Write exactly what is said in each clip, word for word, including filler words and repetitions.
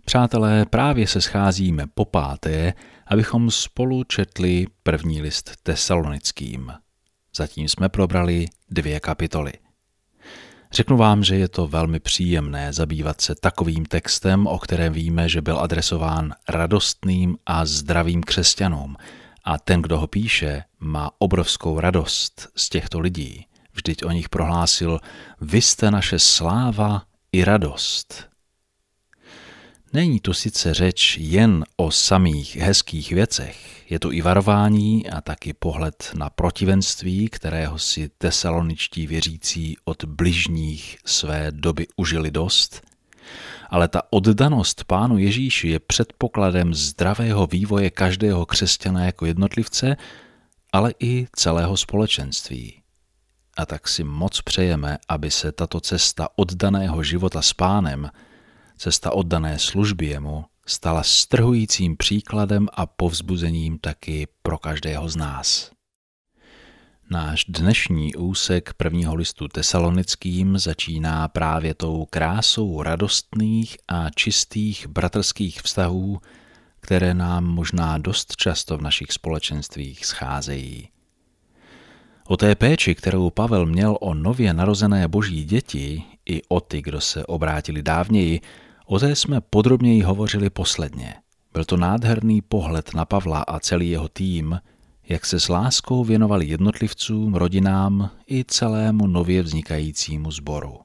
Přátelé, právě se scházíme po páté, abychom spolu četli první list Tesalonickým. Zatím jsme probrali dvě kapitoly. Řeknu vám, že je to velmi příjemné zabývat se takovým textem, o kterém víme, že byl adresován radostným a zdravým křesťanům. A ten, kdo ho píše, má obrovskou radost z těchto lidí. Vždyť o nich prohlásil, vy jste naše sláva i radost. Není tu sice řeč jen o samých hezkých věcech, je tu i varování a taky pohled na protivenství, kterého si tesaloničtí věřící od bližních své doby užili dost, ale ta oddanost Pánu Ježíši je předpokladem zdravého vývoje každého křesťana jako jednotlivce, ale i celého společenství. A tak si moc přejeme, aby se tato cesta oddaného života s Pánem, cesta oddané služby jemu, stala strhujícím příkladem a povzbuzením taky pro každého z nás. Náš dnešní úsek prvního listu Tesalonickým začíná právě tou krásou radostných a čistých bratrských vztahů, které nám možná dost často v našich společenstvích scházejí. O té péči, kterou Pavel měl o nově narozené boží děti i o ty, kdo se obrátili dávněji, o té jsme podrobněji hovořili posledně. Byl to nádherný pohled na Pavla a celý jeho tým, jak se s láskou věnovali jednotlivcům, rodinám i celému nově vznikajícímu sboru.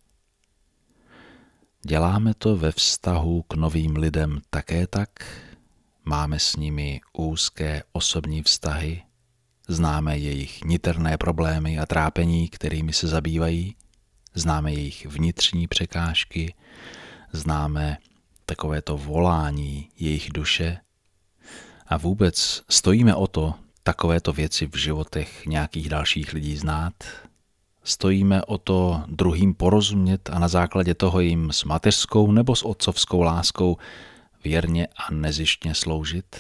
Děláme to ve vztahu k novým lidem také tak? Máme s nimi úzké osobní vztahy? Známe jejich niterné problémy a trápení, kterými se zabývají? Známe jejich vnitřní překážky? Známe takovéto volání jejich duše? A vůbec stojíme o to, takovéto věci v životech nějakých dalších lidí znát? Stojíme o to druhým porozumět a na základě toho jim s mateřskou nebo s otcovskou láskou věrně a nezištně sloužit?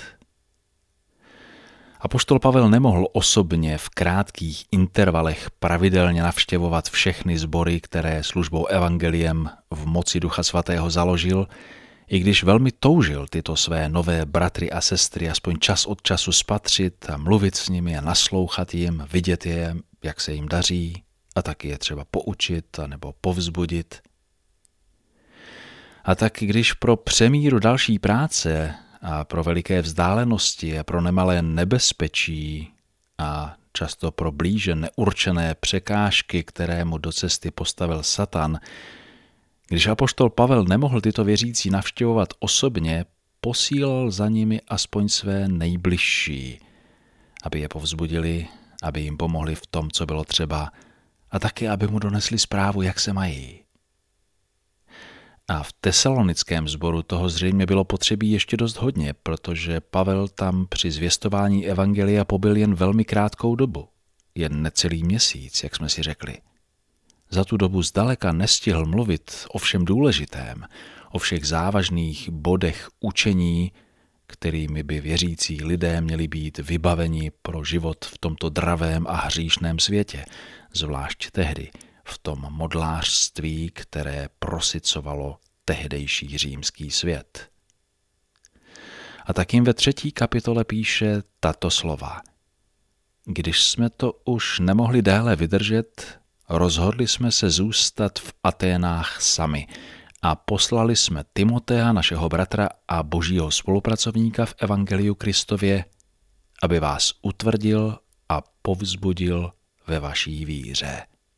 Apoštol Pavel nemohl osobně v krátkých intervalech pravidelně navštěvovat všechny sbory, které službou evangeliem v moci Ducha Svatého založil, i když velmi toužil tyto své nové bratry a sestry aspoň čas od času spatřit a mluvit s nimi a naslouchat jim, vidět je, jak se jim daří, a taky je třeba poučit anebo povzbudit. A tak když pro přemíru další práce a pro veliké vzdálenosti a pro nemalé nebezpečí a často pro blíže neurčené překážky, které mu do cesty postavil Satan, když apoštol Pavel nemohl tyto věřící navštěvovat osobně, posílal za nimi aspoň své nejbližší, aby je povzbudili, aby jim pomohli v tom, co bylo třeba, a taky, aby mu donesli zprávu, jak se mají. A v tesalonickém sboru toho zřejmě bylo potřebí ještě dost hodně, protože Pavel tam při zvěstování evangelia pobyl jen velmi krátkou dobu, jen necelý měsíc, jak jsme si řekli. Za tu dobu zdaleka nestihl mluvit o všem důležitém, o všech závažných bodech učení, kterými by věřící lidé měli být vybaveni pro život v tomto dravém a hříšném světě, zvlášť tehdy, v tom modlářství, které prosycovalo tehdejší římský svět. A tak jim ve třetí kapitole píše tato slova. Když jsme to už nemohli déle vydržet, rozhodli jsme se zůstat v Aténách sami a poslali jsme Timotea, našeho bratra a božího spolupracovníka v evangeliu Kristově, aby vás utvrdil a povzbudil ve vaší víře.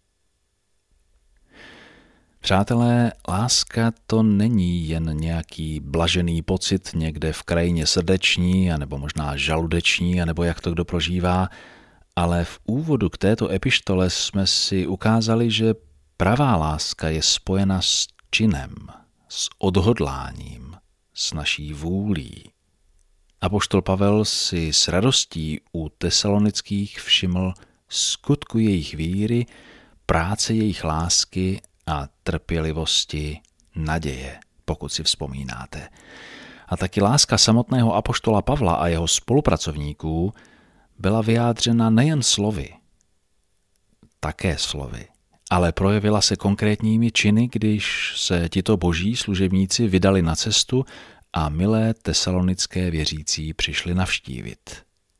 Přátelé, láska to není jen nějaký blažený pocit někde v krajině srdeční, anebo možná žaludeční, anebo jak to kdo prožívá, ale v úvodu k této epištole jsme si ukázali, že pravá láska je spojena s činem, s odhodláním, s naší vůlí. Apoštol Pavel si s radostí u tesalonických všiml skutku jejich víry, práce jejich lásky a trpělivosti, naděje, pokud si vzpomínáte. A taky láska samotného apoštola Pavla a jeho spolupracovníků byla vyjádřena nejen slovy, také slovy, ale projevila se konkrétními činy, když se tito boží služebníci vydali na cestu a milé tesalonické věřící přišli navštívit.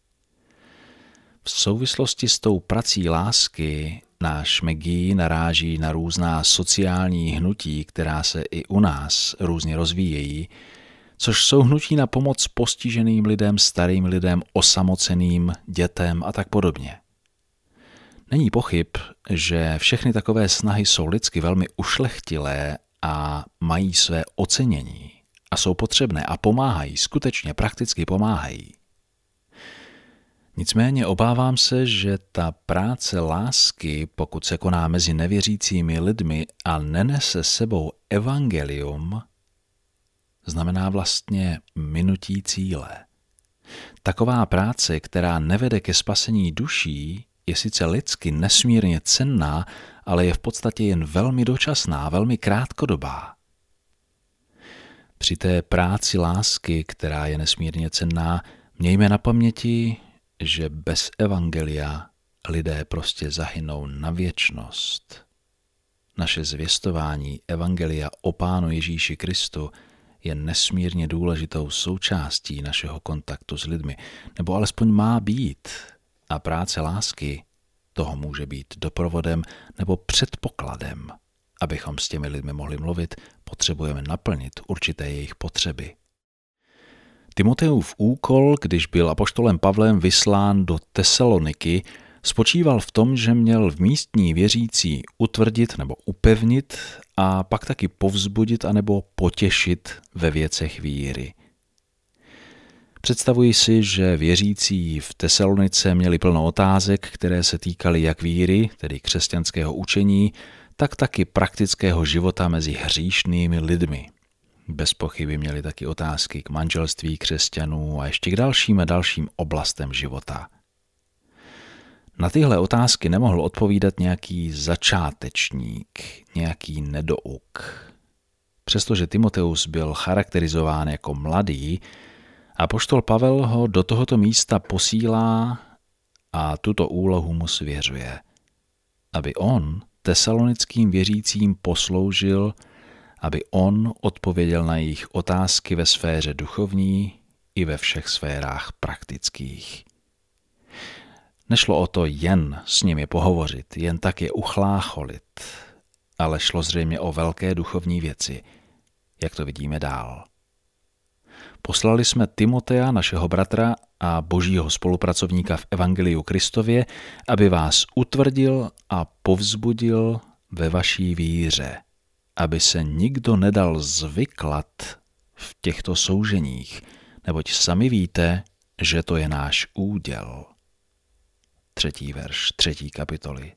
V souvislosti s tou prací lásky náš Megi naráží na různá sociální hnutí, která se i u nás různě rozvíjejí, což jsou hnutí na pomoc postiženým lidem, starým lidem, osamoceným, dětem a tak podobně. Není pochyb, že všechny takové snahy jsou lidsky velmi ušlechtilé a mají své ocenění a jsou potřebné a pomáhají, skutečně prakticky pomáhají. Nicméně obávám se, že ta práce lásky, pokud se koná mezi nevěřícími lidmi a nenese sebou evangelium, znamená vlastně minutí cíle. Taková práce, která nevede ke spasení duší, je sice lidsky nesmírně cenná, ale je v podstatě jen velmi dočasná, velmi krátkodobá. Při té práci lásky, která je nesmírně cenná, mějme na paměti, že bez evangelia lidé prostě zahynou na věčnost. Naše zvěstování evangelia o Pánu Ježíši Kristu je nesmírně důležitou součástí našeho kontaktu s lidmi, nebo alespoň má být. A práce lásky toho může být doprovodem nebo předpokladem. Abychom s těmi lidmi mohli mluvit, potřebujeme naplnit určité jejich potřeby. Timoteův úkol, když byl apoštolem Pavlem vyslán do Tesaloniky, spočíval v tom, že měl v místní věřící utvrdit nebo upevnit a pak taky povzbudit anebo potěšit ve věcech víry. Představuji si, že věřící v Tesalonice měli plno otázek, které se týkaly jak víry, tedy křesťanského učení, tak taky praktického života mezi hříšnými lidmi. Bez pochyby měli taky otázky k manželství křesťanů a ještě k dalším a dalším oblastem života. Na tyhle otázky nemohl odpovídat nějaký začátečník, nějaký nedouk. Přestože Timoteus byl charakterizován jako mladý, apoštol Pavel ho do tohoto místa posílá a tuto úlohu mu svěřuje, aby on tesalonickým věřícím posloužil, aby on odpověděl na jejich otázky ve sféře duchovní i ve všech sférách praktických. Nešlo o to jen s nimi pohovořit, jen tak je uchlácholit, ale šlo zřejmě o velké duchovní věci, jak to vidíme dál. Poslali jsme Timotea, našeho bratra a božího spolupracovníka v Evangeliu Kristově, aby vás utvrdil a povzbudil ve vaší víře, aby se nikdo nedal zvyklat v těchto souženích, neboť sami víte, že to je náš úděl. Třetí verš, třetí kapitoly.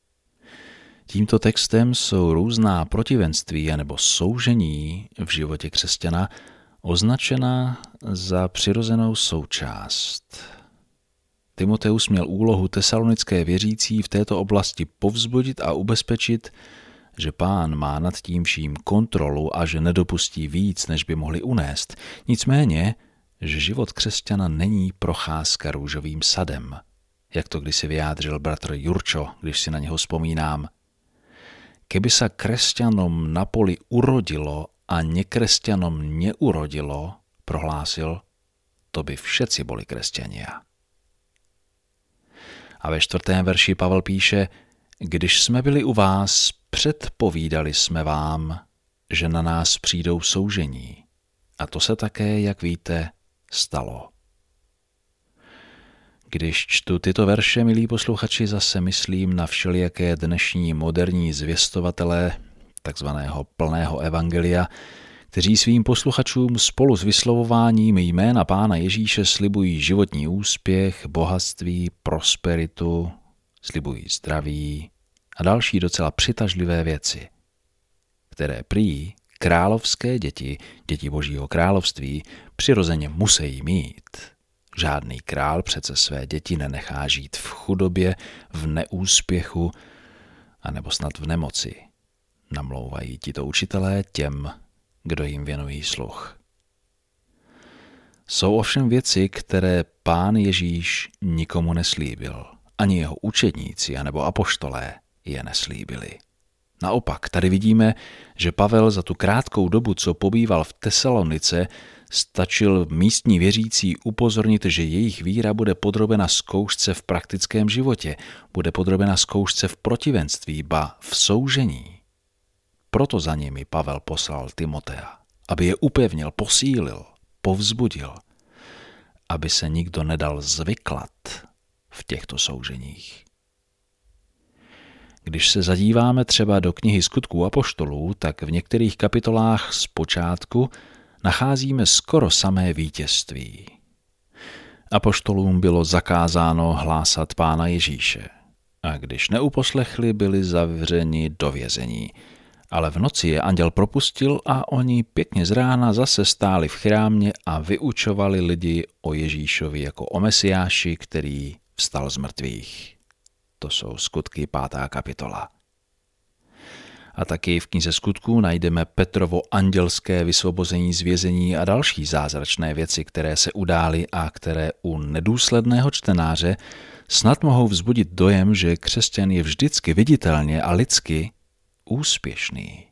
Tímto textem jsou různá protivenství anebo soužení v životě křesťana označena za přirozenou součást. Timoteus měl úlohu tesalonické věřící v této oblasti povzbudit a ubezpečit, že Pán má nad tím vším kontrolu a že nedopustí víc, než by mohli unést. Nicméně, že život křesťana není procházka růžovým sadem, jak to kdysi vyjádřil bratr Jurčo, když si na něho vzpomínám. Keby sa kresťanom na poli urodilo a nekresťanom neurodilo, prohlásil, to by všetci boli kresťania. A ve čtvrtém verši Pavel píše, když jsme byli u vás, předpovídali jsme vám, že na nás přijdou soužení. A to se také, jak víte, stalo. Když čtu tyto verše, milí posluchači, zase myslím na všelijaké dnešní moderní zvěstovatele takzvaného plného evangelia, kteří svým posluchačům spolu s vyslovováním jména Pána Ježíše slibují životní úspěch, bohatství, prosperitu, slibují zdraví a další docela přitažlivé věci, které prý královské děti, děti Božího království, přirozeně musí mít. Žádný král přece své děti nenechá žít v chudobě, v neúspěchu anebo snad v nemoci. Namlouvají tito učitelé těm, kdo jim věnují sluch. Jsou ovšem věci, které Pán Ježíš nikomu neslíbil. Ani jeho učedníci anebo apoštolé je neslíbili. Naopak, tady vidíme, že Pavel za tu krátkou dobu, co pobýval v Tesalonice, Stačil místní věřící upozornit, že jejich víra bude podrobena zkoušce v praktickém životě, bude podrobena zkoušce v protivenství, ba v soužení. Proto za nimi Pavel poslal Timotea, aby je upevnil, posílil, povzbudil, aby se nikdo nedal zvyklat v těchto souženích. Když se zadíváme třeba do knihy Skutků apoštolů, tak v některých kapitolách zpočátku nacházíme skoro samé vítězství. Apoštolům bylo zakázáno hlásat Pána Ježíše a když neuposlechli, byli zavřeni do vězení. Ale v noci je anděl propustil a oni pěkně z rána zase stáli v chrámě a vyučovali lidi o Ježíšovi jako o Mesiáši, který vstal z mrtvých. To jsou Skutky pátá kapitola. A taky v knize Skutků najdeme Petrovo andělské vysvobození z vězení a další zázračné věci, které se udály a které u nedůsledného čtenáře snad mohou vzbudit dojem, že křesťan je vždycky viditelně a lidsky úspěšný.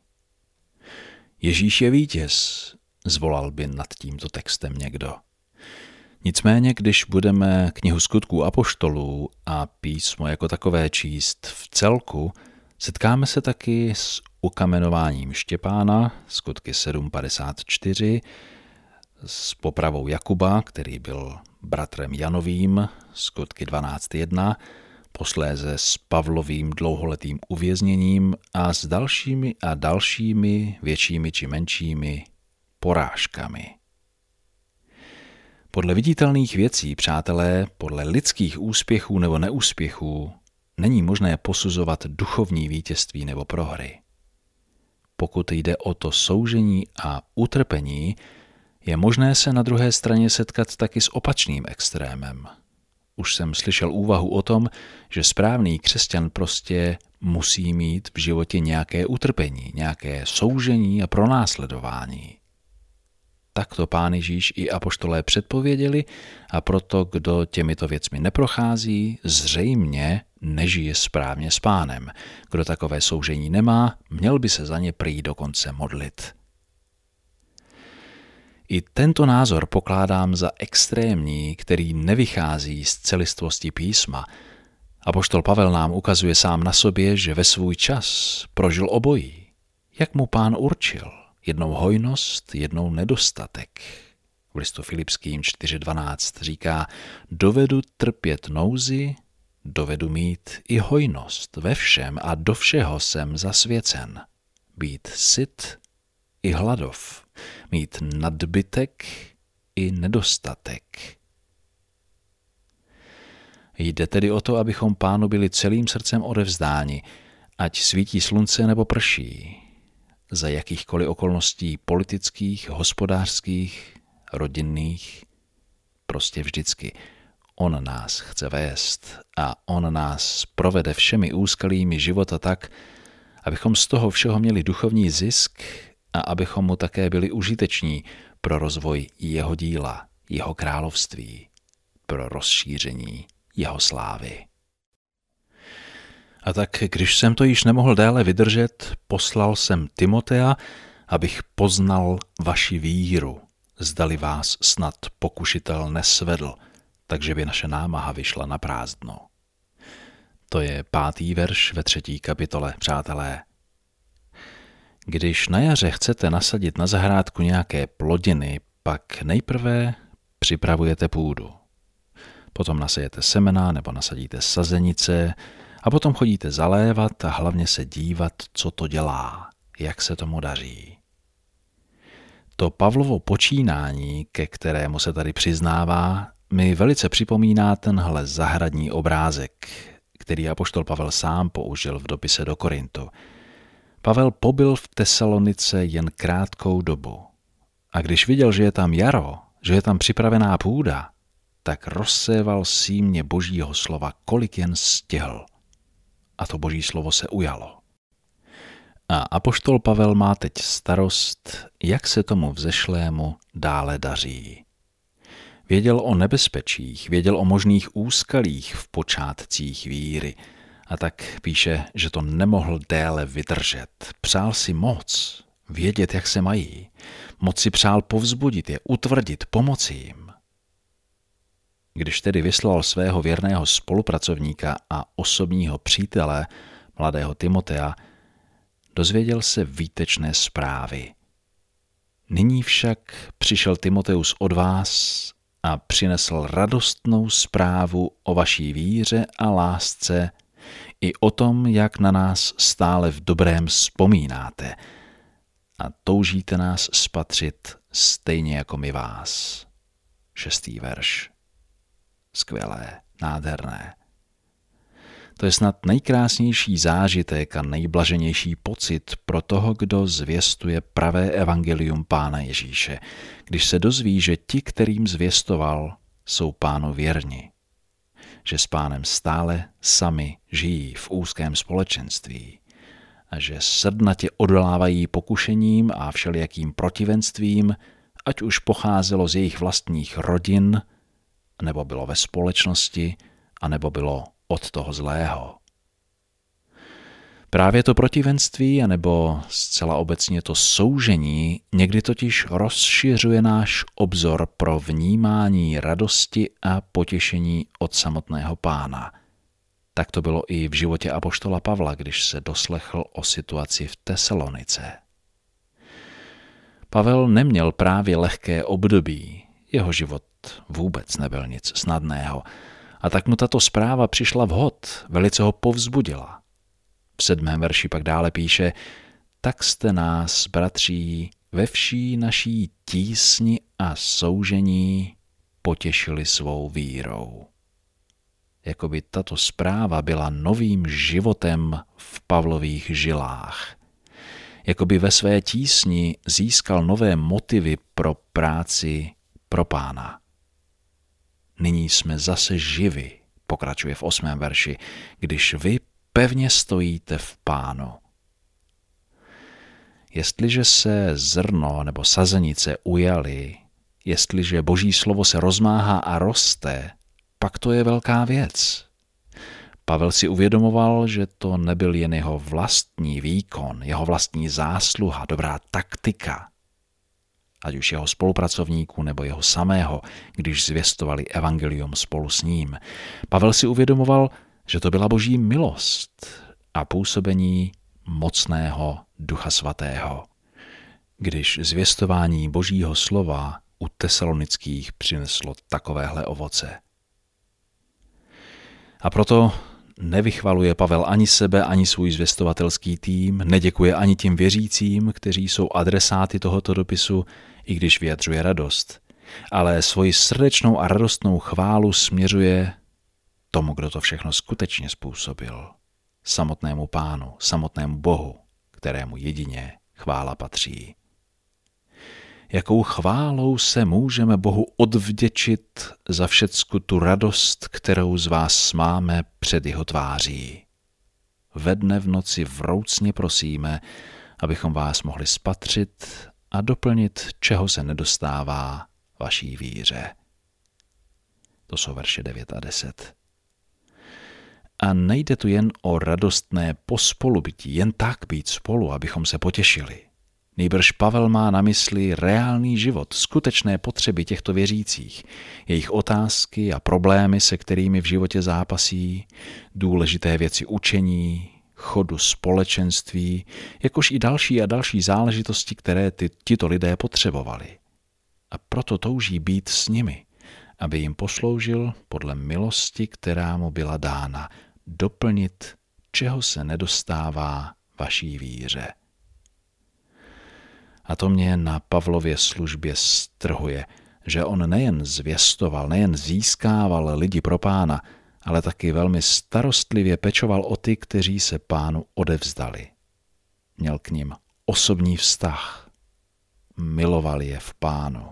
Ježíš je vítěz, zvolal by nad tímto textem někdo. Nicméně, když budeme knihu Skutků apoštolů a písmo jako takové číst v celku, setkáme se taky s ukamenováním Štěpána, Skutky sedm padesát čtyři, s popravou Jakuba, který byl bratrem Janovým, Skutky dvanáct jedna, posléze s Pavlovým dlouholetým uvězněním a s dalšími a dalšími většími či menšími porážkami. Podle viditelných věcí, přátelé, podle lidských úspěchů nebo neúspěchů, není možné posuzovat duchovní vítězství nebo prohry. Pokud jde o to soužení a utrpení, je možné se na druhé straně setkat taky s opačným extrémem. Už jsem slyšel úvahu o tom, že správný křesťan prostě musí mít v životě nějaké utrpení, nějaké soužení a pronásledování. Tak to Pán Ježíš i apoštolé předpověděli a proto, kdo těmito věcmi neprochází, zřejmě nežije správně s Pánem. Kdo takové soužení nemá, měl by se za ně prý dokonce modlit. I tento názor pokládám za extrémní, který nevychází z celistvosti písma. Apoštol Pavel nám ukazuje sám na sobě, že ve svůj čas prožil obojí, jak mu Pán určil. Jednou hojnost, jednou nedostatek. V listu Filipským čtyři dvanáct říká, dovedu trpět nouzi, dovedu mít i hojnost ve všem a do všeho jsem zasvěcen. Být syt i hladov, mít nadbytek i nedostatek. Jde tedy o to, abychom Pánu byli celým srdcem odevzdáni, ať svítí slunce nebo prší, za jakýchkoliv okolností politických, hospodářských, rodinných, prostě vždycky. On nás chce vést a on nás provede všemi úskalími života tak, abychom z toho všeho měli duchovní zisk a abychom mu také byli užiteční pro rozvoj jeho díla, jeho království, pro rozšíření jeho slávy. A tak, když jsem to již nemohl déle vydržet, poslal jsem Timotea, abych poznal vaši víru, zdali vás snad pokušitel nesvedl, takže by naše námaha vyšla na prázdno. To je pátý verš ve třetí kapitole, přátelé. Když na jaře chcete nasadit na zahrádku nějaké plodiny, pak nejprve připravujete půdu. Potom nasejete semena nebo nasadíte sazenice a potom chodíte zalévat a hlavně se dívat, co to dělá, jak se tomu daří. To Pavlovo počínání, ke kterému se tady přiznává, mi velice připomíná tenhle zahradní obrázek, který apoštol Pavel sám použil v dopise do Korintu. Pavel pobyl v Tesalonice jen krátkou dobu. A když viděl, že je tam jaro, že je tam připravená půda, tak rozséval símě božího slova, kolik jen stihl. A to boží slovo se ujalo. A apoštol Pavel má teď starost, jak se tomu vzešlému dále daří. Věděl o nebezpečích, věděl o možných úskalích v počátcích víry a tak píše, že to nemohl déle vydržet. Přál si moc, vědět, jak se mají. Moc si přál povzbudit je, utvrdit, pomoci jim. Když tedy vyslal svého věrného spolupracovníka a osobního přítele, mladého Timotea, dozvěděl se výtečné zprávy. Nyní však přišel Timoteus od vás a přinesl radostnou zprávu o vaší víře a lásce i o tom, jak na nás stále v dobrém vzpomínáte a toužíte nás spatřit stejně jako my vás. Šestý verš. Skvělé, nádherné. To je snad nejkrásnější zážitek a nejblaženější pocit pro toho, kdo zvěstuje pravé evangelium Pána Ježíše, když se dozví, že ti, kterým zvěstoval, jsou Pánu věrni, že s Pánem stále sami žijí v úzkém společenství a že srdnatě odolávají pokušením a všelijakým protivenstvím, ať už pocházelo z jejich vlastních rodin, nebo bylo ve společnosti, anebo bylo od toho zlého. Právě to protivenství, anebo zcela obecně to soužení, někdy totiž rozšiřuje náš obzor pro vnímání radosti a potěšení od samotného Pána. Tak to bylo i v životě apoštola Pavla, když se doslechl o situaci v Tesalonice. Pavel neměl právě lehké období, jeho život vůbec nebyl nic snadného, a tak mu tato zpráva přišla vhod, velice ho povzbudila. V sedmém verši pak dále píše: tak jste nás, bratří, ve vší naší tísni a soužení potěšili svou vírou. Jakoby tato zpráva byla novým životem v Pavlových žilách. Jakoby ve své tísni získal nové motivy pro práci pro Pána. Nyní jsme zase živi, pokračuje v osmém verši, když vy pevně stojíte v Pánu. Jestliže se zrno nebo sazenice ujaly, jestliže Boží slovo se rozmáhá a roste, pak to je velká věc. Pavel si uvědomoval, že to nebyl jen jeho vlastní výkon, jeho vlastní zásluha, dobrá taktika, ať už jeho spolupracovníků nebo jeho samého, když zvěstovali evangelium spolu s ním. Pavel si uvědomoval, že to byla Boží milost a působení mocného Ducha Svatého, když zvěstování Božího slova u tesalonických přineslo takovéhle ovoce. A proto nevychvaluje Pavel ani sebe, ani svůj zvěstovatelský tým, neděkuje ani těm věřícím, kteří jsou adresáty tohoto dopisu, i když vyjadřuje radost, ale svoji srdečnou a radostnou chválu směřuje tomu, kdo to všechno skutečně způsobil, samotnému Pánu, samotnému Bohu, kterému jedině chvála patří. Jakou chválou se můžeme Bohu odvděčit za všecku tu radost, kterou z vás máme před jeho tváří. Ve dne v noci vroucně prosíme, abychom vás mohli spatřit a doplnit, čeho se nedostává vaší víře. To jsou verše devět a deset. A nejde tu jen o radostné pospolubytí, jen tak být spolu, abychom se potěšili. Nýbrž Pavel má na mysli reálný život, skutečné potřeby těchto věřících, jejich otázky a problémy, se kterými v životě zápasí, důležité věci učení, chodu společenství, jakož i další a další záležitosti, které ty, tito lidé potřebovali. A proto touží být s nimi, aby jim posloužil podle milosti, která mu byla dána, doplnit, čeho se nedostává vaší víře. A to mě na Pavlově službě strhuje, že on nejen zvěstoval, nejen získával lidi pro Pána, ale taky velmi starostlivě pečoval o ty, kteří se Pánu odevzdali. Měl k nim osobní vztah, miloval je v Pánu.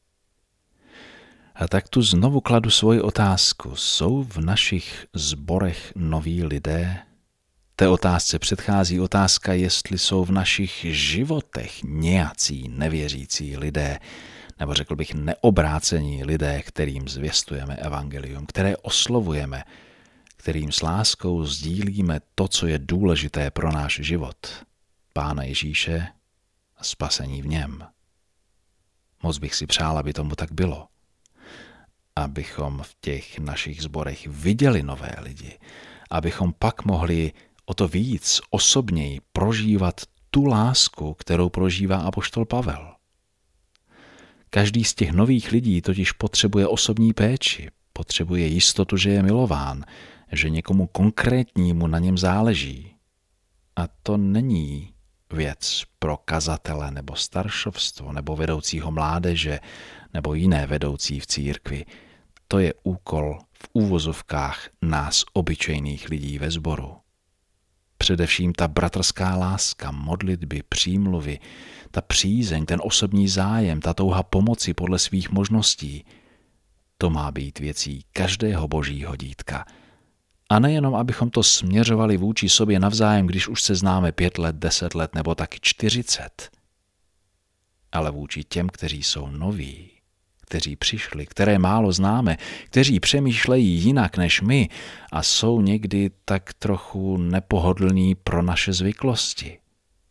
A tak tu znovu kladu svoji otázku. Jsou v našich sborech noví lidé? Té otázce předchází otázka, jestli jsou v našich životech nějací nevěřící lidé, nebo řekl bych neobrácení lidé, kterým zvěstujeme evangelium, které oslovujeme, kterým s láskou sdílíme to, co je důležité pro náš život. Pána Ježíše a spasení v něm. Moc bych si přál, aby tomu tak bylo. Abychom v těch našich sborech viděli nové lidi, abychom pak mohli o to víc osobněji prožívat tu lásku, kterou prožívá apoštol Pavel. Každý z těch nových lidí totiž potřebuje osobní péči, potřebuje jistotu, že je milován, že někomu konkrétnímu na něm záleží. A to není věc pro kazatele nebo staršovstvo nebo vedoucího mládeže nebo jiné vedoucí v církvi. To je úkol v úvozovkách nás obyčejných lidí ve sboru. Především ta bratrská láska, modlitby, přímluvy, ta přízeň, ten osobní zájem, ta touha pomoci podle svých možností, to má být věcí každého božího dítka. A nejenom, abychom to směřovali vůči sobě navzájem, když už se známe pět let, deset let nebo taky čtyřicet, ale vůči těm, kteří jsou noví, kteří přišli, které málo známe, kteří přemýšlejí jinak než my a jsou někdy tak trochu nepohodlní pro naše zvyklosti.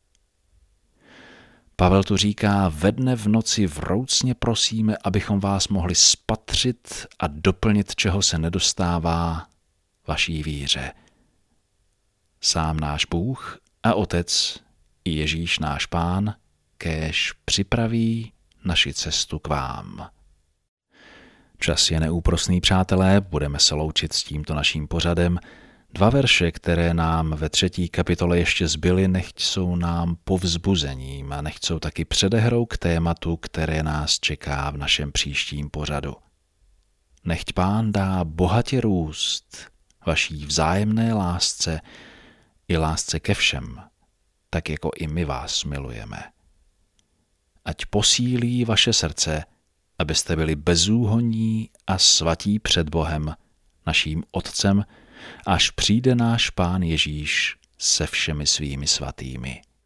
Pavel tu říká, ve dne v noci vroucně prosíme, abychom vás mohli spatřit a doplnit, čeho se nedostává vaší víře. Sám náš Bůh a Otec i Ježíš náš Pán kéž připraví naši cestu k vám. Čas je neúprosný, přátelé, budeme se loučit s tímto naším pořadem. Dva verše, které nám ve třetí kapitole ještě zbyly, nechť jsou nám povzbuzením a nechť jsou taky předehrou k tématu, které nás čeká v našem příštím pořadu. Nechť Pán dá bohatě růst vaší vzájemné lásce i lásce ke všem, tak jako i my vás milujeme. Ať posílí vaše srdce, abyste byli bezúhonní a svatí před Bohem, naším Otcem, až přijde náš Pán Ježíš se všemi svými svatými.